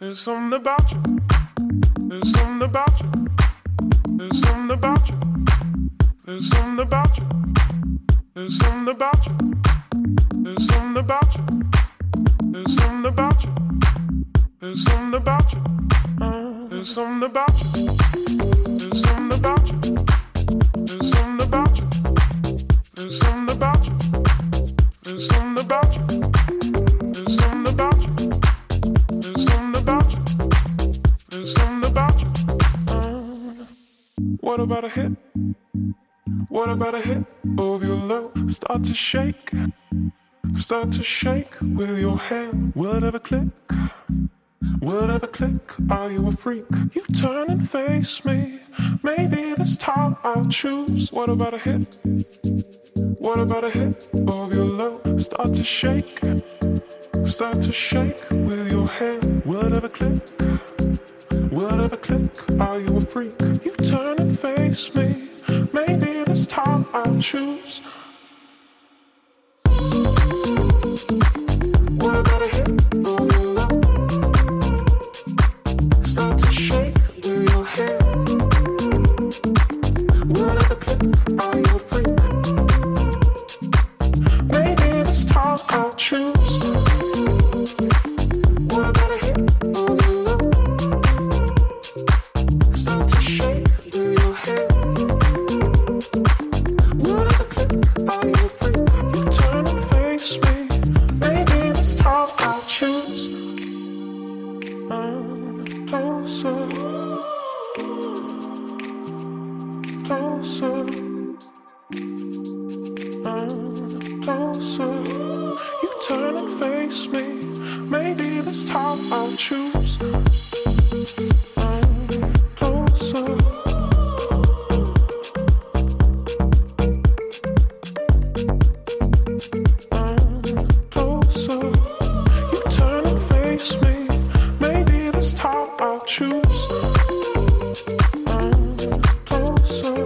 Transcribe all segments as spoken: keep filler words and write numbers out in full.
There's something about you. There's something about you. There's something about you. There's something about you. There's something about you. There's something about you. There's something about you. There's something about you. Uh, there's something about you. There's something about you. There's something about you. There's something about you. There's something about you. There's something about you. There's something about you. There's something about you. Uh, what about a hit? What about a hit of your love? Start to shake. Start to shake with your hand. Will it ever click? Will it ever click? Are you a freak? You turn and face me. Maybe this time I'll choose. What about a hit? What about a hit of your love? Start to shake. Start to shake with your hand. Will it ever click? Will it ever click? Are you a freak? You turn and face me. Maybe this time I'll choose. What about a hit of your love? Start to shake with your hand. Will it ever click? Are you a freak? Maybe this time I'll choose. What about a hit of your love? Start to shake with your hand. Will it ever click? Are you a freak? You turn and face me. Maybe this time I'll choose. I'm closer, closer. I'm closer. You turn and face me. Maybe this time I'll choose. I'm closer. I'm closer. You turn and face me. Maybe this time I'll choose. I'm closer.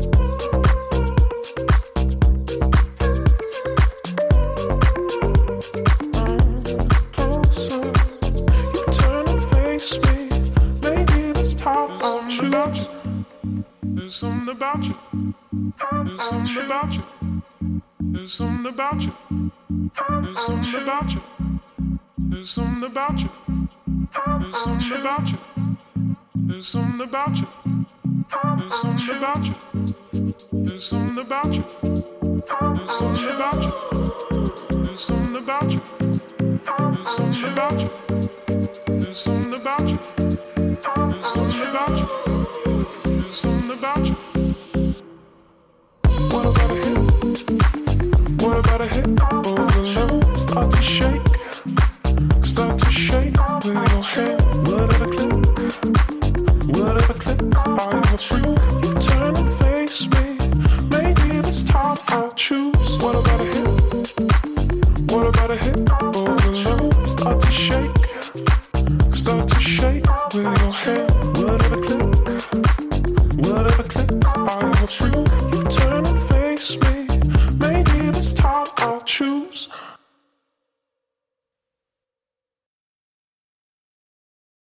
I'm closer. You turn and face me. Maybe this time I'll choose. There's something about you. There's something about you. There's something about you. There's something about you. There's something about you. There's something about you. There's something about you. There's something about you. There's something about you. There's something about you. There's something about you. There's something about you. There's something about you.